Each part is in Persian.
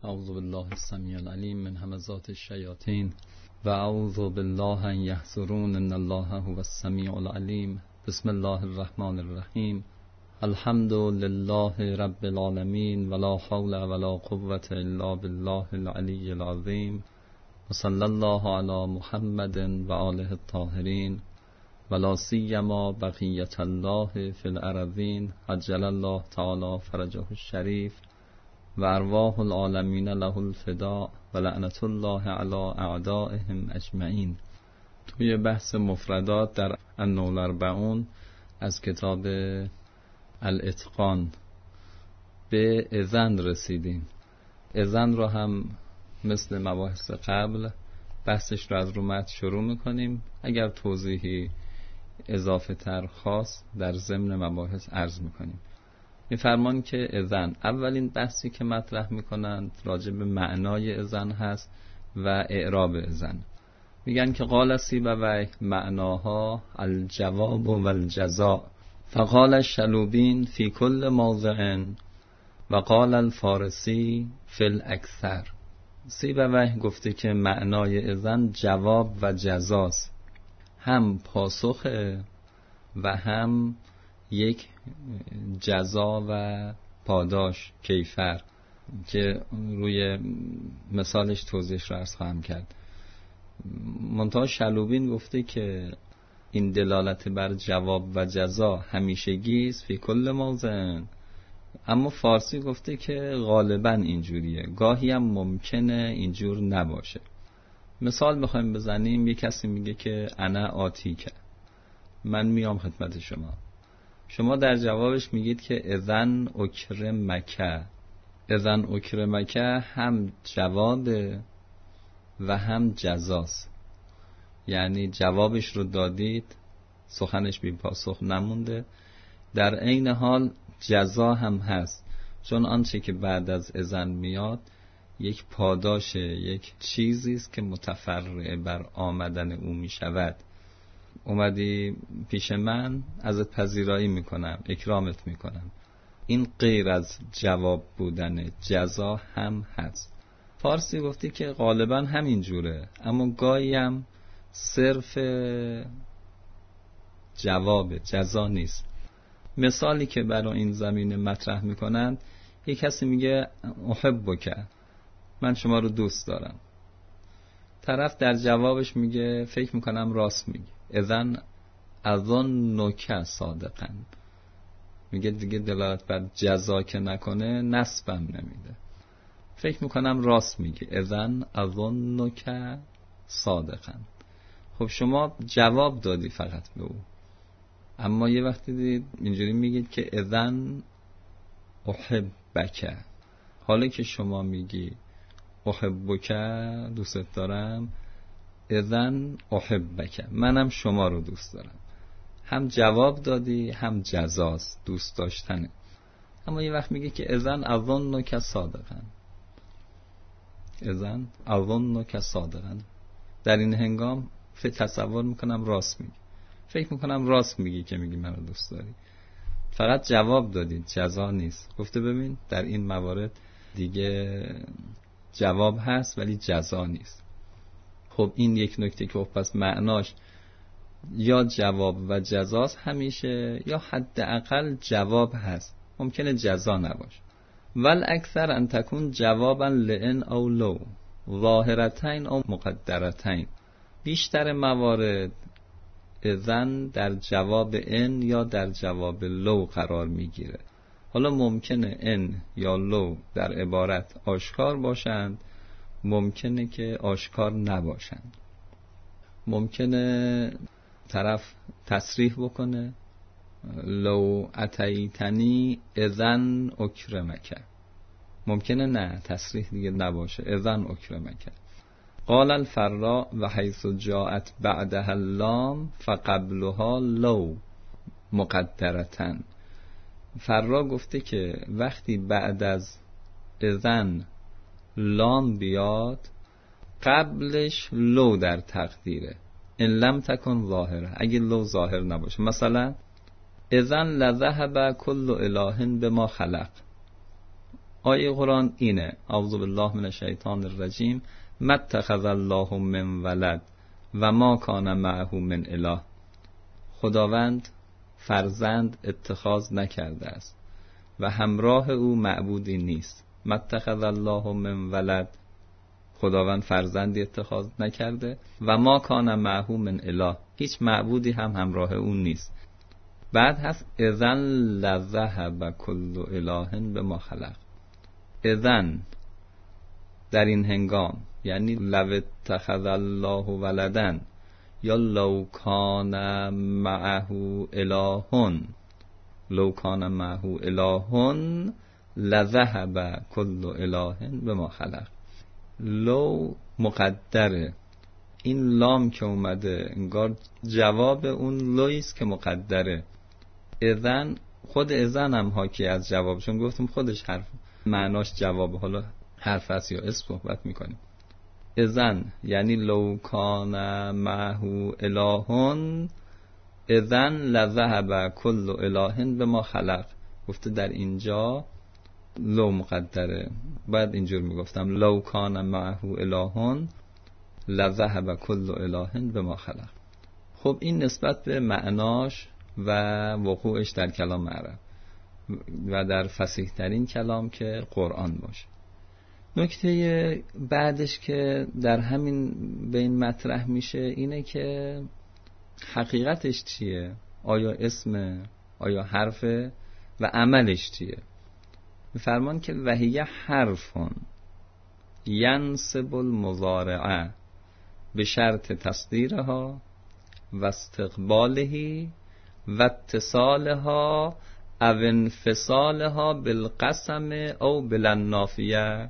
اعوذ بالله السمیع العلیم من همزات الشیاطین و اعوذ بالله ان یحضرون ان الله هو السمیع العلیم. بسم الله الرحمن الرحیم. الحمد لله رب العالمین ولا حول ولا قوة الا بالله العلی العظیم و صلی الله علی محمد و آله الطاهرین ولا سیما بقیة الله فی الارضین عجل الله تعالی فرجه الشریف و ارواح العالمین له الفداء و لعنت الله علی اعدائهم اجمعین. توی بحث مفردات در النوع الاربعون از کتاب الاتقان به اذن رسیدیم. اذن رو هم مثل مباحث قبل بحثش رو از رو متن شروع میکنیم. اگر توضیحی اضافه تر خاص در ضمن مباحث عرض میکنیم. میفرمان که اذن، اولین بحثی که مطرح میکنند راجع به معنای اذن هست و اعراب اذن. میگن که قال سیبویه معناها الجواب و الجزاء فقال الشلوبین فی کل موضع و قال الفارسی فی الاکثر. سیبویه گفته که معنای اذن جواب و جزاست، هم پاسخه و هم یک جزا و پاداش کیفر که روی مثالش توضیحش رو عرض خواهم کرد. منتها شلوبین گفته که این دلالت بر جواب و جزا همیشگی است فی کل موضع، اما فارسی گفته که غالبا اینجوریه، گاهی هم ممکنه اینجور نباشه. مثال بخوایم بزنیم، یک کسی میگه که انا آتیک، من میام خدمت شما. شما در جوابش میگید که اذن اکرمک. اذن اکرمک هم جواب و هم جزاست، یعنی جوابش رو دادید، سخنش بی پاسخ نمونده، در عین حال جزا هم هست، چون آنچه که بعد از اذن میاد یک پاداش، یک چیزی است که متفرع بر آمدن او میشود. اومدی پیش من، ازت پذیرایی میکنم، اکرامت میکنم. این غیر از جواب بودن جزا هم هست. فارسی گفتی که غالبا همین جوره، اما گاهی هم صرف جواب، جزا نیست. مثالی که برای این زمینه مطرح میکنند، یک کسی میگه احبک، من شما رو دوست دارم. طرف در جوابش میگه فکر میکنم راست میگی، اذن اظنک صادقا. میگه دیگه دلالت بر جزا که نکنه نسبم نمیده، فکر میکنم راست میگی، اذن اظنک صادقا. خب شما جواب دادی فقط به او، اما یه وقتی دید اینجوری میگید که اذن احبک. حالا که شما میگی احبک، دوست دارم، اذن احبک، منم شما رو دوست دارم. هم جواب دادی هم جزاست، دوست داشتنه. اما یه وقت میگه که اذن اظنک صادقا، اذن اظنک صادقا، در این هنگام تصور میکنم راست میگی، فکر میکنم راست میگی که میگی منو دوست داری. فقط جواب دادید، جزا نیست. گفته ببین در این موارد دیگه جواب هست ولی جزا نیست. خب این یک نکته که پس معناش یا جواب و جزاست همیشه، یا حداقل جواب هست، ممکنه جزا نباشه. ول اکثر ان تکون جوابا لئن او لو، ظاهرتین او مقدرتین. بیشتر موارد اذن در جواب ان یا در جواب لو قرار میگیره. حالا ممکنه ان یا لو در عبارت آشکار باشند، ممکنه که آشکار نباشند. ممکنه طرف تصریح بکنه لو اتیتنی اذن اکرمک، ممکنه نه تصریح دیگه نباشه، اذن اکرمک. قال الفراء و حیث جاءت بعدها اللام فقبلها لو مقدرتن. فرا گفته که وقتی بعد از اذن لام بیاد، قبلش لو در تقدیره، ان لم تکن ظاهره، اگه لو ظاهر نباشه. مثلا اذن لذهب کل اله بما خلق، آیه قرآن اینه: اعوذ بالله من الشیطان الرجیم ما اتخذ الله من ولد و ما کان معه من اله. خداوند فرزند اتخاذ نکرده است و همراه او معبودی نیست. ما اتخذ الله من ولد، خداوند فرزندی اتخاذ نکرده، و ما کان معه من اله، هیچ معبودی هم همراه او نیست. بعد هست اذن لذهب کل اله بما خلق. اذن در این هنگام، یعنی لو اتخذ الله ولدن یا لو کان معه الهون، لو کان معه الهون لذهب کل اله بما خلق. لو مقدره، این لام که اومده انگار جواب اون لویست که مقدره. اذن، خود اذن هم حاکی از جواب، چون گفتم خودش حرف معناش جواب، حالا حرف است یا اسم صحبت میکنیم. اذن یعنی لو کان معه الهون اذن لذهب کل اله بما خلق. گفته در اینجا لو مقدره، بعد اینجور میگفتم لو کان معه الهون لذهب کل اله بما خلق. خب این نسبت به معناش و وقوعش در کلام عرب و در فصیح ترین کلام که قرآن باشه. نکته بعدش که در همین بین مطرح میشه اینه که حقیقتش چیه؟ آیا اسمه؟ آیا حرفه؟ و عملش چیه؟ میفرمان که وهیه حرفون ینصب المضارعه به شرط تصدیرها و استقباله و اتصالها او انفصالها بالقسم او بالنافیه.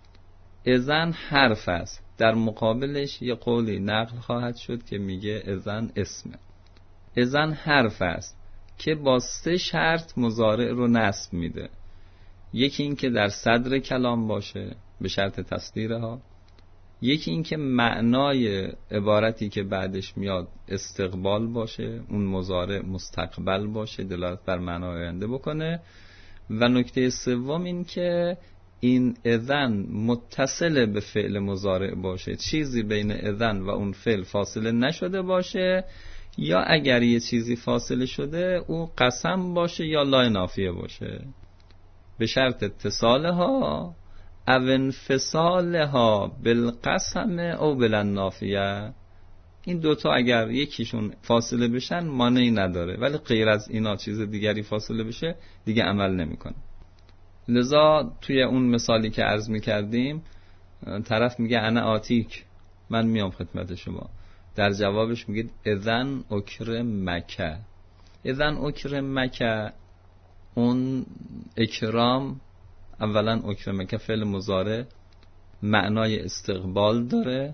اذن حرف است، در مقابلش یه قولی نقل خواهد شد که میگه اذن اسمه. اذن حرف است که با 3 شرط مضارع رو نصب میده. یکی این که در صدر کلام باشه به شرط تصدیرها، یکی این که معنای عبارتی که بعدش میاد استقبال باشه، اون مضارع مستقبل باشه، دلالت بر معنای آینده بکنه، و نکته سوم این که این اذن متصل به فعل مضارع باشه، چیزی بین اذن و اون فعل فاصله نشده باشه، یا اگر یه چیزی فاصله شده او قسم باشه یا لای نافیه باشه. به شرط اتصالها او انفصالها بالقسم او بالنافیه. این دوتا اگر یکیشون فاصله بشن مانعی نداره، ولی غیر از اینا چیز دیگری فاصله بشه دیگه عمل نمیکنه. لذا توی اون مثالی که عرض میکردیم طرف میگه انا آتیک، من میام خدمت شما، در جوابش میگید اذن اکرمک. اذن اکرمک، اون اکرام اولا اکرمک فعل مضارع معنای استقبال داره،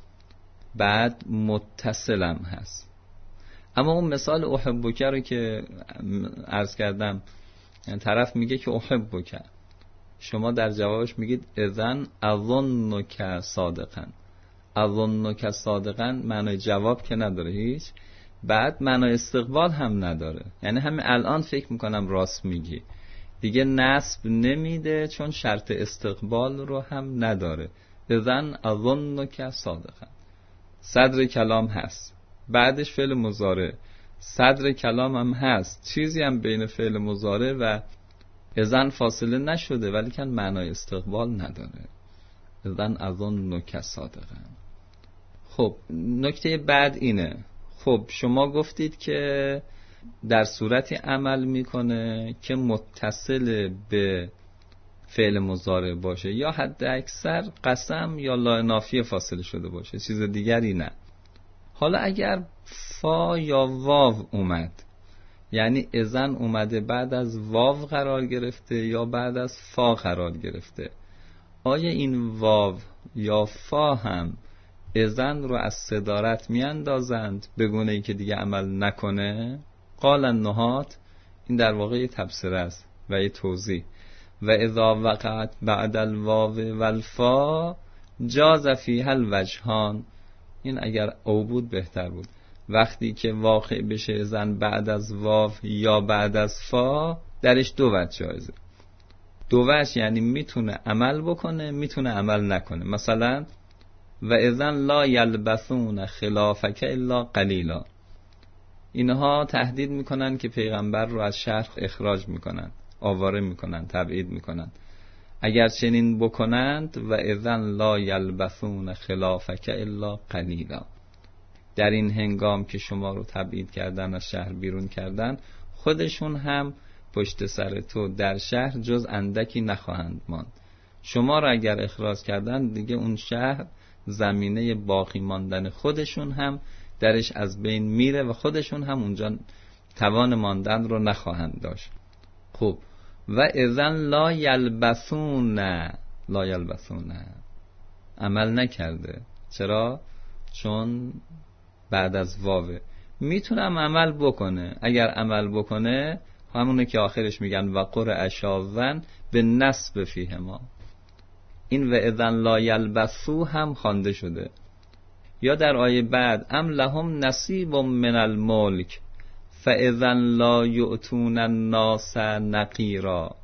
بعد متصلم هست. اما اون مثال احبک رو که عرض کردم، یعنی طرف میگه که احبک، شما در جوابش میگید اذن اظنک صادقا. اظنک صادقا معنای جواب که نداره هیچ، بعد معنای استقبال هم نداره، یعنی همین الان فکر میکنم راست میگی، دیگه نصب نمیده چون شرط استقبال رو هم نداره. اذن اظنک صادقا. صدر کلام هست، بعدش فعل مضارع، صدر کلام هم هست، چیزی هم بین فعل مضارع و اذن فاصله نشده ولی که معنای استقبال نداره. اذن اظنک صادقا. خب نکته بعد اینه، خب شما گفتید که در صورتی عمل میکنه که متصل به فعل مضارع باشه یا حد اکثر قسم یا لا نافیه فاصله شده باشه، چیز دیگری نه. حالا اگر فا یا واو اومد، یعنی اذن اومده بعد از واو قرار گرفته یا بعد از فا قرار گرفته، آیا این واو یا فا هم اذن رو از صدارت میاندازند به گونه‌ای که دیگه عمل نکنه؟ قال النحات، این در واقع یه تبصره است و یه توضیح. و اذا وقعت بعد الواو والفا جاز فیها الوجهان، این اگر او بود بهتر بود. وقتی که واقع بشه اذن بعد از واو یا بعد از فا، درش 2 وجه جایزه. دو وجه، یعنی میتونه عمل بکنه میتونه عمل نکنه. مثلا و اذن لا یلبثون خلافک الا قلیلا، اینها تهدید میکنن که پیغمبر رو از شهر اخراج میکنن، آواره میکنن، تبعید میکنن. اگر چنین بکنند و اذن لا یلبثون خلافک الا قلیلا، در این هنگام که شما رو تبعید کردن، از شهر بیرون کردن، خودشون هم پشت سر تو در شهر جز اندکی نخواهند ماند. شما رو اگر اخراج کردن دیگه اون شهر زمینه باقی ماندن خودشون هم درش از بین میره و خودشون هم اونجا توان ماندن رو نخواهند داشت. خب و اذن لا یلبثون، لا یلبثون عمل نکرده. چرا؟ چون بعد از واوه. میتونم عمل بکنه، اگر عمل بکنه همونه که آخرش میگن و قرع شاذن به نصب فیهما، این و اذن لا یلبثو هم خوانده شده. یا در آیه بعد ام لهم نصیب من الملک فاذن لا یؤتون الناس نقیرا،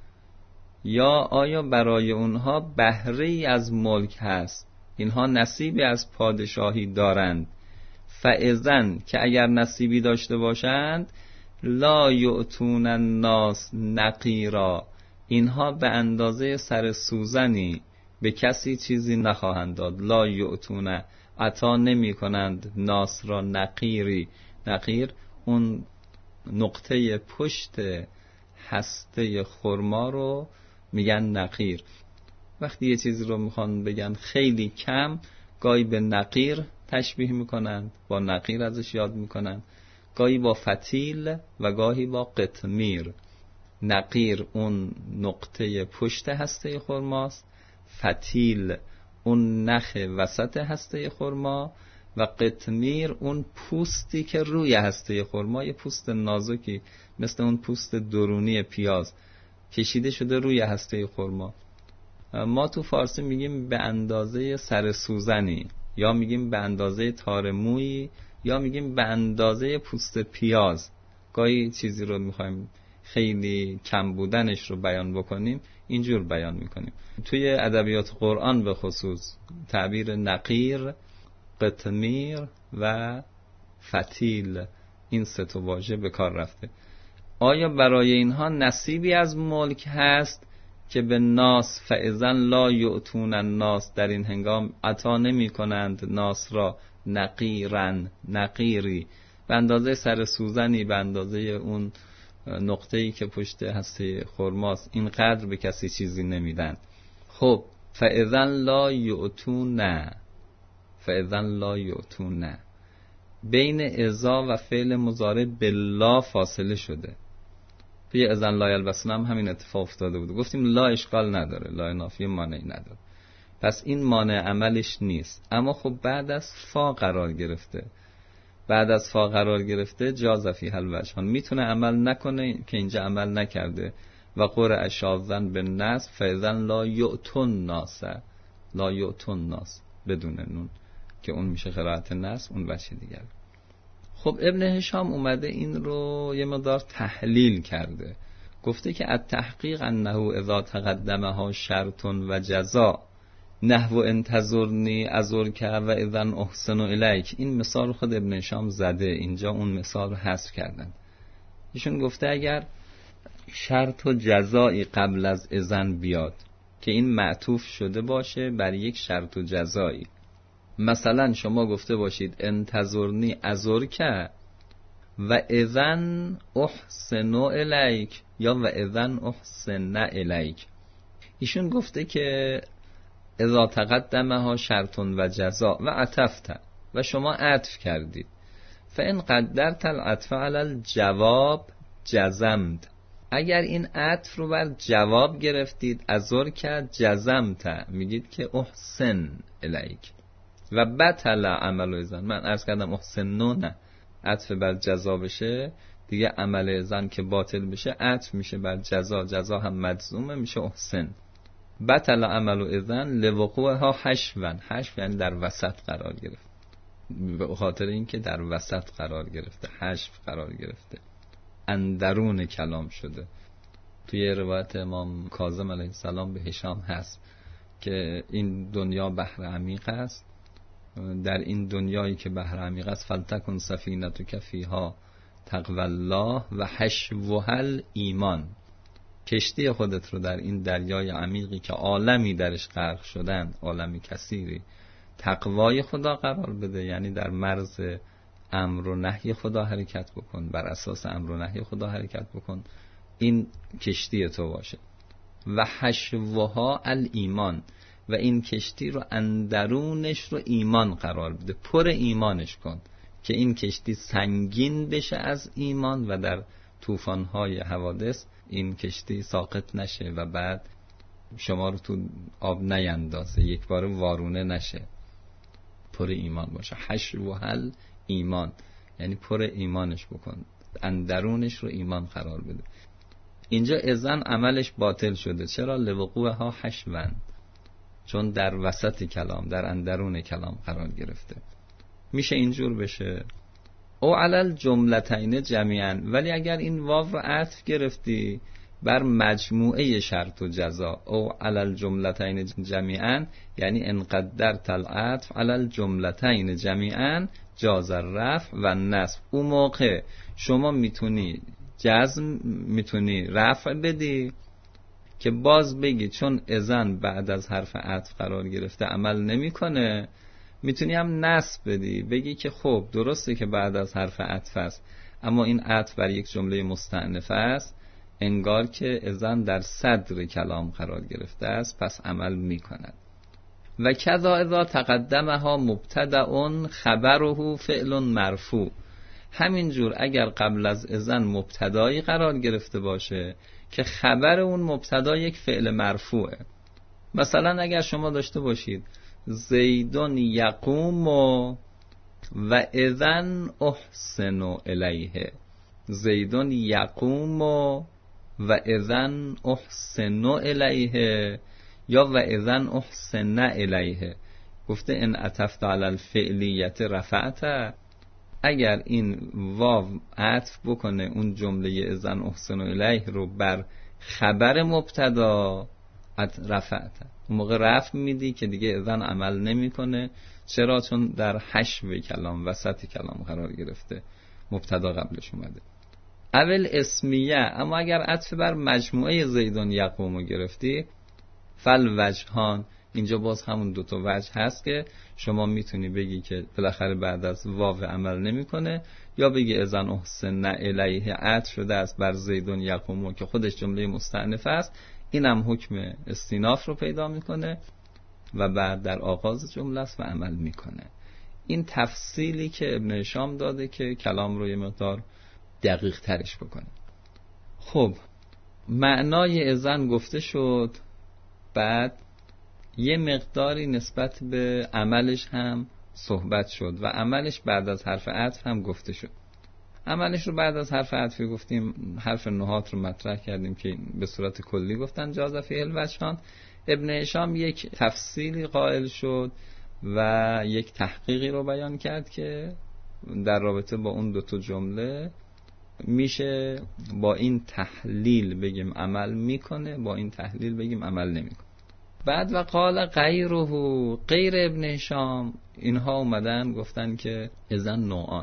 یا آیا برای اونها بهره‌ای از ملک هست، اینها نصیبی از پادشاهی دارند. فاذن که اگر نصیبی داشته باشند، لا یؤتون الناس نقیرا، اینها به اندازه سر سوزنی به کسی چیزی نخواهند داد. لا یؤتون، عطا نمی کنند ناس را نقیری. نقیر اون نقطه پشت هسته خرما رو میگن نقیر. وقتی یه چیزی رو میخوان بگن خیلی کم، گاهی به نقیر تشبیه میکنند، با نقیر ازش یاد میکنند، گاهی با فتیل و گاهی با قطمیر. نقیر اون نقطه پشت هسته خرماست، فتیل اون نخ وسط هسته خرما، و قطمیر اون پوستی که روی هسته خرما، یه پوست نازکی مثل اون پوست درونی پیاز کشیده شده روی هسته خرما. ما تو فارسی میگیم به اندازه سر سوزنی، یا میگیم به اندازه تار مویی، یا میگیم به اندازه پوست پیاز. گاهی چیزی رو میخوایم خیلی کم بودنش رو بیان بکنیم، اینجور بیان میکنیم. توی ادبیات قرآن به خصوص تعبیر نقیر، قطمیر و فتیل، این سه تا واژه به کار رفته. آیا برای اینها نصیبی از ملک هست که به ناس فاذن لا یؤتون الناس، در این هنگام عطا نمی کنند ناس را نقیرن، نقیری به اندازه سر سوزنی، به اندازه اون نقطه‌ای که پشت هسته خرماست، اینقدر به کسی چیزی نمیدن. خب فاذن لا یؤتون، فاذن لا یؤتون، بین اذا و فعل مضارع بالله فاصله شده. توی اذن لا یلبسون هم همین اتفاق افتاده بود، گفتیم لا اشکال نداره، لا نافیه مانعی نداره، پس این مانع عملش نیست. اما خب بعد از فا قرار گرفته، بعد از فا قرار گرفته جاز فیه الوجهان، میتونه عمل نکنه که اینجا عمل نکرده. و قرع شاذن به نصب فاذن لا یؤتون ناس، لا یؤتون ناس بدون نون که اون میشه قرائت نصب، اون وجه دیگر. خب ابن هشام اومده این رو یه مقدار تحلیل کرده، گفته که التحقیق انه اذا تقدمها شرط و جزا نحو انتظرنی ازرک و اذن احسن الیک. این مثال خود ابن هشام زده، اینجا اون مثال رو حذف کردن. ایشون گفته اگر شرط و جزایی قبل از اذن بیاد که این معطوف شده باشه بر یک شرط و جزایی، مثلا شما گفته باشید انتظرنی ازرک و اذن احسن الیک، یا و اذن احسن الیک. ایشون گفته که اذا تقدمها شرط و جزا و عطفت، و شما عطف کردید، فان قدرت العطف علی الجواب جزمت، اگر این عطف رو بر جواب گرفتید، ازرک جزمت، میگید که احسن الیک و بطل عمل اذن. من عرض کردم احسن نه، عطف بر جزا بشه دیگه عمل اذن که باطل بشه عطف میشه بر جزا، جزا هم مجزومه میشه احسن. بطل عمل اذن لوقوعها حشون، حشو یعنی در وسط قرار گرفت، به خاطر اینکه در وسط قرار گرفته، حشو قرار گرفته، اندرون کلام شده. توی روایت امام کاظم علیه السلام به هشام هست که این دنیا بحر عمیق است، در این دنیایی که بحر عمیق است فلتکن سفینتک فیها تقوی الله و حشوها ایمان، کشتی خودت رو در این دریای عمیقی که عالمی درش غرق شدن، عالمی کثیری، تقوای خدا قرار بده، یعنی در مرز امر و نهی خدا حرکت بکن، بر اساس امر و نهی خدا حرکت بکن، این کشتی تو باشه. و حشوها الایمان، و این کشتی رو اندرونش رو ایمان قرار بده، پر ایمانش کن که این کشتی سنگین بشه از ایمان و در طوفان‌های حوادث این کشتی ساقط نشه و بعد شما رو تو آب نیندازه، یک بار وارونه نشه، پر ایمان باشه. حشوها ایمان یعنی پر ایمانش بکن، اندرونش رو ایمان قرار بده. اینجا اذن عملش باطل شده. چرا؟ لوقوعها حشوان، چون در وسط کلام، در اندرون کلام قرار گرفته. میشه اینجور بشه او علل جملتین جمیعا، ولی اگر این واو رو عطف گرفتی بر مجموعه شرط و جزا، او علل جملتین جمیعا یعنی انقدرت العطف علل جملتین جمیعا جاز الرفع و نصب، اون موقع شما میتونی جزم، میتونی رفع بدی که باز بگی چون اذن بعد از حرف عطف قرار گرفته عمل نمیکنه، میتونی هم نصب بدی بگی که خب درسته که بعد از حرف عطف است، اما این عطف بر یک جمله مستأنفه است، انگار که اذن در صدر کلام قرار گرفته است، پس عمل میکند. و کذا اذا تقدمها مبتدأ خبره فعل مرفوع، همینجور اگر قبل از اذن مبتدایی قرار گرفته باشه که خبر اون مبتدا یک فعل مرفوعه. مثلا اگر شما داشته باشید زیدون یقوم و اذن احسن الیه، زیدون یقوم و اذن احسن الیه، یا و اذن احسن الیه، گفته ان عطفت علی الفعلیت رفعت، اگر این واو عطف بکنه اون جمله اذن احسن الیه رو بر خبر مبتدا رفعت، اون موقع رفع میدی که دیگه اذن عمل نمیکنه. چرا؟ چون در حشو کلام، وسط کلام قرار گرفته، مبتدا قبلش اومده. اول اسمیه، اما اگر عطف بر مجموعه زیدون یقوم گرفتی فل وجهان، اینجا باز همون دوتا وجه هست که شما میتونی بگی که بالاخره بعد از واو عمل نمیکنه، یا بگی اذن احسن الیه عطف شده است بر زیدون یقوم که خودش جمله مستأنفه است، اینم حکم استیناف رو پیدا میکنه و بعد در آغاز جمله است و عمل میکنه. این تفصیلی که ابن هشام داده که کلام رو یه مقدار دقیق ترش بکنه. خب معنای اذن گفته شد، بعد یه مقداری نسبت به عملش هم صحبت شد و عملش بعد از حرف عطف هم گفته شد. عملش رو بعد از حرف عطف گفتیم، حرف نهات رو مطرح کردیم که به صورت کلی گفتن جاز فیه الوجهان. ابن هشام یک تفصیلی قائل شد و یک تحقیقی رو بیان کرد که در رابطه با اون دوتا جمله میشه با این تحلیل بگیم عمل میکنه، با این تحلیل بگیم عمل نمیکنه. بعد و قال غیره، غیر ابن هشام اینها اومدن گفتن که اذن نوعان،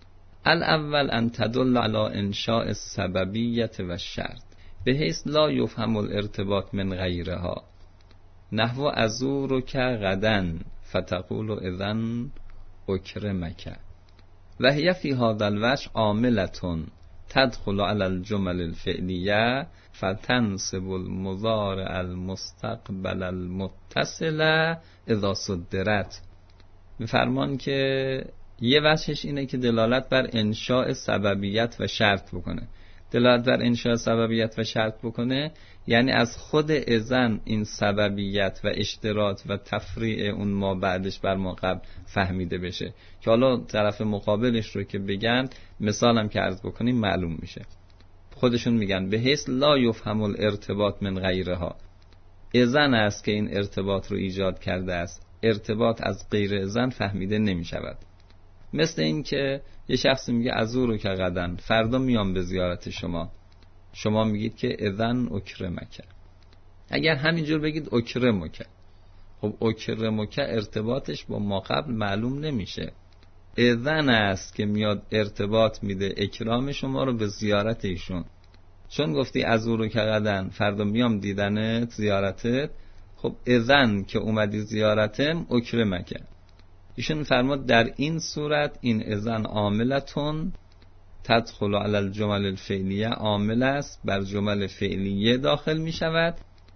الاول ان تدل علی انشاء السببیت و شرط بحیث لا یفهم الارتباط من غیرها، نحو ازورک غدا فتقول اذن اکرمک، و هی فی هذا الوجه عاملة تدخل على الجمل الفعلیه فتنصب المضارع المستقبل المتصل اذا صدرت. میفرمان که یه وجهش اینه که دلالت بر انشاء سببیت و شرط بکنه. دلالت بر انشاء سببیت و شرط بکنه یعنی از خود اذن این سببیت و اشتراط و تفریع اون ما بعدش بر ما قبل فهمیده بشه، که حالا طرف مقابلش رو که بگن مثالم که عرض بکنیم معلوم میشه. خودشون میگن به حیث لا یفهم الارتباط من غیرها، اذن است که این ارتباط رو ایجاد کرده است، ارتباط از غیر اذن فهمیده نمیشود. مثل این که یه شخصی میگه ازورو که غدن، فردا میام به زیارت شما، شما میگید که اذن اکرمک. اگر همینجور بگید اکرمک، خب اکرمک ارتباطش با ما قبل معلوم نمیشه. اذن است که میاد ارتباط میده اکرام شما رو به زیارت ایشون. چون گفتی از او رو که قدن فردا میام دیدنت زیارتت، خب اذن که اومدی زیارتم اکرمک. ایشون فرمود در این صورت این اذن عاملتون تدخل علی الجمل الفعلیه، عامل است بر جمل فعلیه داخل می شود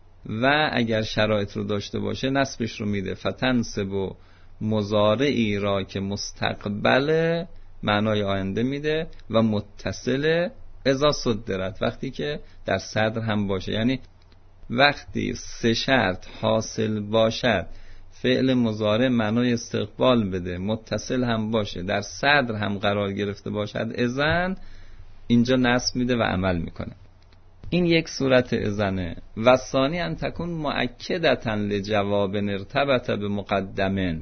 و اگر شرایط رو داشته باشه نصبش رو میده. فتنسب و مضارعی را که مستقبل معنای آینده میده و متصل اذا صدرت، وقتی که در صدر هم باشه. یعنی وقتی سه شرط حاصل باشد، فعل مضارع معنای استقبال بده، متصل هم باشه، در صدر هم قرار گرفته باشد، اذن اینجا نصب میده و عمل میکنه. این یک صورت اذنه. و ثانی ان تکون مؤکدتا لجواب ارتبط بمقدمن.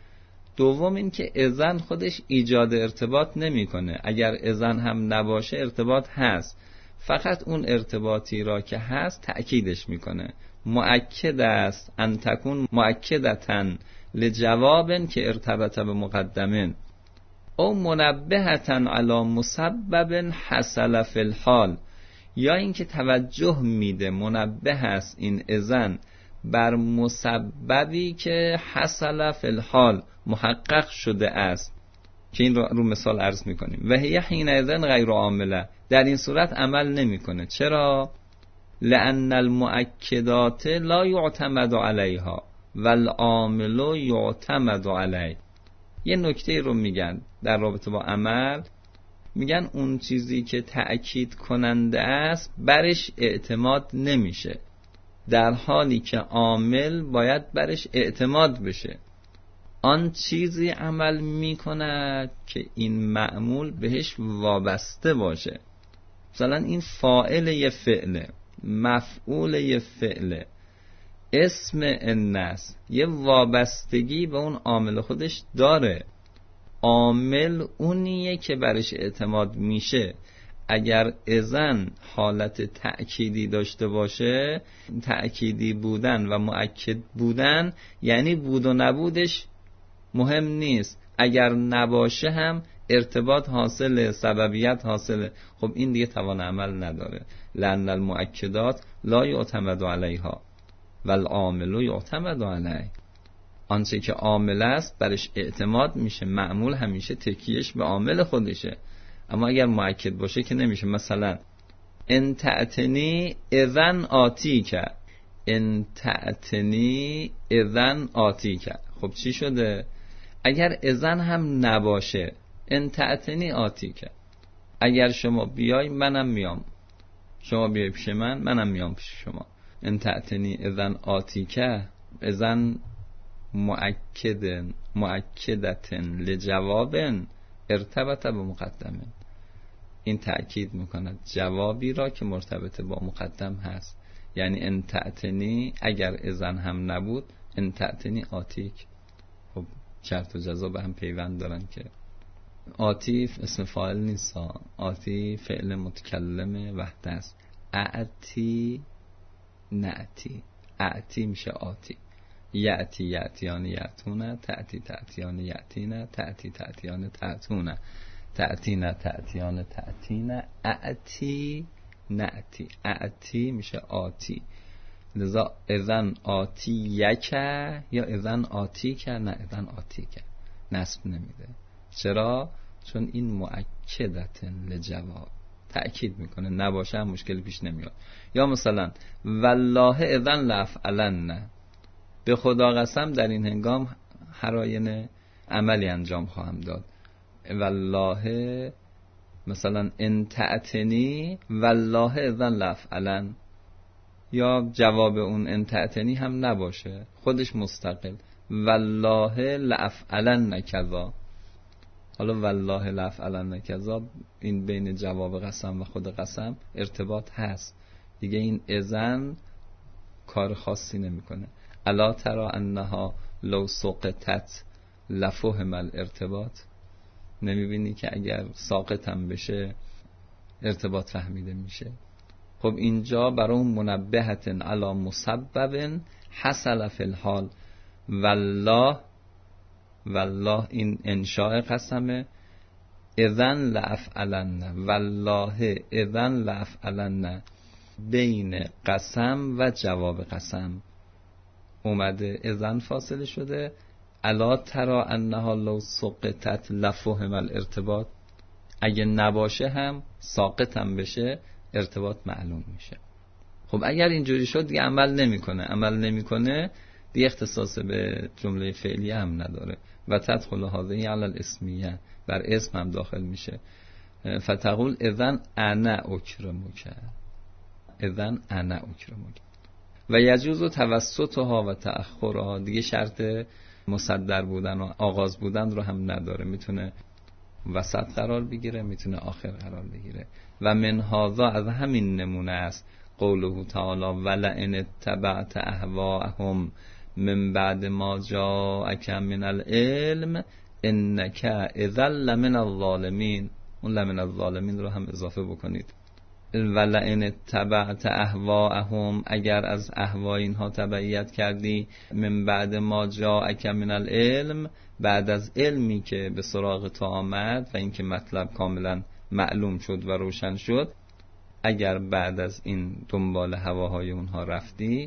دوم این که اذن خودش ایجاد ارتباط نمیکنه. اگر اذن هم نباشه ارتباط هست، فقط اون ارتباطی را که هست تأکیدش میکنه. مؤکد است ان تکون مؤکدتا لجواب که ارتبط بمقدمن او منبهتا علی مسبب حصل فی الحال، یا اینکه توجه میده، منبه است این اذن بر مسببی که حصل فی الحال محقق شده است، که این رو مثال عرض میکنیم. و هی حینئذ غیر عامله، در این صورت عمل نمیکنه. چرا؟ لأن المؤکدات لا یعتمد علیها والعامل یعتمد علیه. یه نکته رو میگن در رابطه با عمل، میگن اون چیزی که تأکید کننده است برش اعتماد نمیشه، در حالی که عامل باید برش اعتماد بشه. آن چیزی عمل میکند که این معمول بهش وابسته باشه. مثلا این فاعل یه فعله، مفعول یه فعله، اسم الناس یه وابستگی به اون عامل خودش داره. عامل اونیه که برش اعتماد میشه. اگر اذن حالت تأکیدی داشته باشه، تأکیدی بودن و مؤکد بودن یعنی بود و نبودش مهم نیست، اگر نباشه هم ارتباط حاصله، سببیت حاصله. خب این دیگه توان عمل نداره. لأن المؤکدات لا یعتمد علیها والعامل یعتمد علیه. آنچه که عامل است برش اعتماد میشه، معمول همیشه تکیهش به عامل خودشه. اما اگر مؤکد باشه که نمیشه. مثلا ان تأتنی اذن آتیک، ان تأتنی اذن آتیک. خب چی شده؟ اگر اذن هم نباشه، ان تأتنی آتیک، اگر شما بیای منم میام، شما بیای پیش من منم میام پیش شما. ان تأتنی اذن آتیک، اذن مؤکدتن لجواب ارتبط با مقدمه. این تأکید میکند جوابی را که مرتبط با مقدم هست. یعنی ان تأتنی، اگر اذن هم نبود، ان تأتنی آتیک. خب شرط و جزا به هم پیوند دارن که آتی اسم فاعل نیست، آتی فعل متکلم وحده است. اعتی نعتی، اعتی میشه آتی، یعتی یعتیان یعتونه، تأتی تأتیان یعتینه، تأتی تأتیان تأتونه، تأتینه تأتیان تأتینه، اعتی نعتی، اعتی میشه آتی. لذا اذن آتی یکه یا اذن آتی که، نه اذن آتی که نصب نمیده. چرا؟ چون این مؤکدتن لجواب تأکید میکنه، نباشه هم مشکل پیش نمیاد. یا مثلا والله اذن لافعلن، به خدا قسم در این هنگام هر آینه عملی انجام خواهم داد. والله مثلا ان تأتنی والله اذن لافعلن، یا جواب اون ان تأتنی هم نباشه، خودش مستقل، والله لافعلن کذا. حالا والله لافعلن کذا، این بین جواب قسم و خود قسم ارتباط هست دیگه. این اذن کار خاصی نمیکنه. الا ترى انها لو سقطت لفهم الارتباط، نمیبینی که اگر ساقطم بشه ارتباط فهمیده میشه. خب اینجا برای منبهت علی مسبب حصل فی الحال. والله این انشاء قسمه، اذن لافعلن، والله اذن لافعلن، بین قسم و جواب قسم اومده، اذن فاصله شده. الا ترى انها لو سقطت لفهم الارتباط، اگه نباشه هم ساقطم بشه ارتباط معلوم میشه. خب اگر اینجوری شد دیگه عمل نمیکنه دیگه اختصاص به جمله فعلیه هم نداره و تدخل هذه علی الاسمیه، بر اسم هم داخل میشه. فتقول اذن انا اکرمک، اذن انا اکرمک. و یجوز توسطها و تأخرها، دیگه شرط مصدر بودن و آغاز بودن رو هم نداره، میتونه وسط قرار بگیره، میتونه آخر قرار بگیره. و من هذا، از همین نمونه است قوله تعالی ولئن اتبعت اهواءهم من بعد ما جاءک من العلم انک اذا لمن الظالمین. اون لمن الظالمین رو هم اضافه بکنید. ولئن اتبعت اهواءهم، اگر از اهوای اینها تبعیت کردی، من بعد ما جاءک من العلم، بعد از علمی که به سراغ تو آمد و اینکه مطلب کاملا معلوم شد و روشن شد، اگر بعد از این دنبال هواهای اونها رفتی،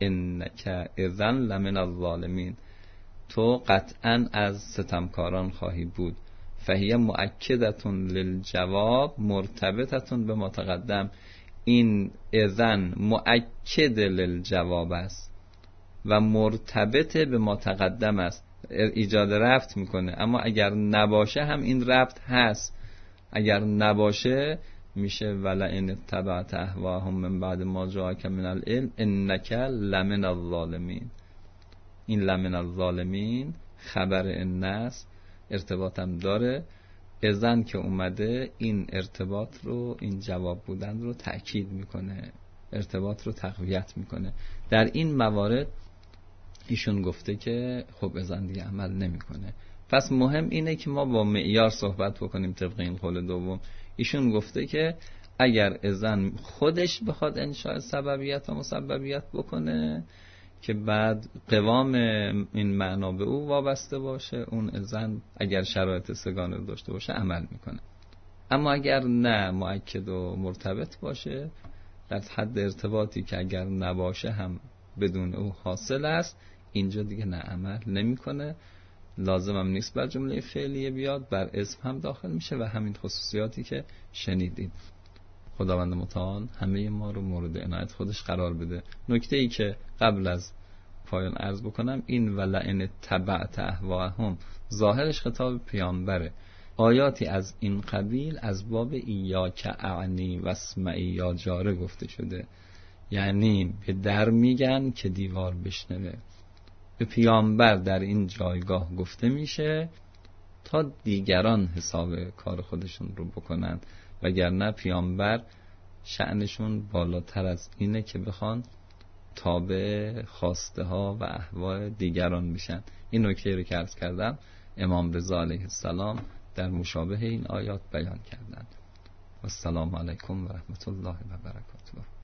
انک اذن لمن الظالمین، تو قطعا از ستمکاران خواهی بود. فهی مؤکدتون للجواب مرتبطتون به ما تقدم. این اذن مؤکد للجواب است و مرتبط به ما تقدم است، ایجاد ربط میکنه. اما اگر نباشه هم این ربط هست، اگر نباشه میشه ولئن اتبعت اهواءهم من بعد ما جاءک من العلم انک لمن الظالمین. این لمن الظالمین خبر ان است، ارتباطم داره. اذن که اومده این ارتباط رو، این جواب بودن رو تأکید میکنه، ارتباط رو تقویت میکنه. در این موارد ایشون گفته که خب اذن دیگه عمل نمیکنه. پس مهم اینه که ما با معیار صحبت بکنیم طبق این قول دوم. ایشون گفته که اگر اذن خودش بخواد انشاء سببیت و مسببیت بکنه که بعد قوام این معنا به او وابسته باشه، اون اذن اگر شرایط سگانه رو داشته باشه عمل میکنه. اما اگر نه مؤکد و مرتبط باشه، در حد ارتباطی که اگر نباشه هم بدون او حاصل است، اینجا دیگه نه عمل نمیکنه. لازم هم نیست بر جمله فعلیه بیاد، بر اسم هم داخل میشه و همین خصوصیاتی که شنیدید. خداوند متعال همه ما رو مورد عنایت خودش قرار بده. نکته ای که قبل از پایان عرض بکنم، این ولئن تبعت اهواءهم ظاهرش خطاب پیامبره. آیاتی از این قبیل از باب ایاک اعنی و اسمعی یا جاره گفته شده، یعنی به در میگن که دیوار بشنوه. به پیامبر در این جایگاه گفته میشه تا دیگران حساب کار خودشون رو بکنن، وگرنه پیامبر شأنشون بالاتر از اینه که بخوان تابع خواسته ها و اهواء دیگران بشن. این نکته رو که عرض کردم امام رضا علیه السلام در مشابه این آیات بیان کردند. و السلام علیکم و رحمت الله و برکاته.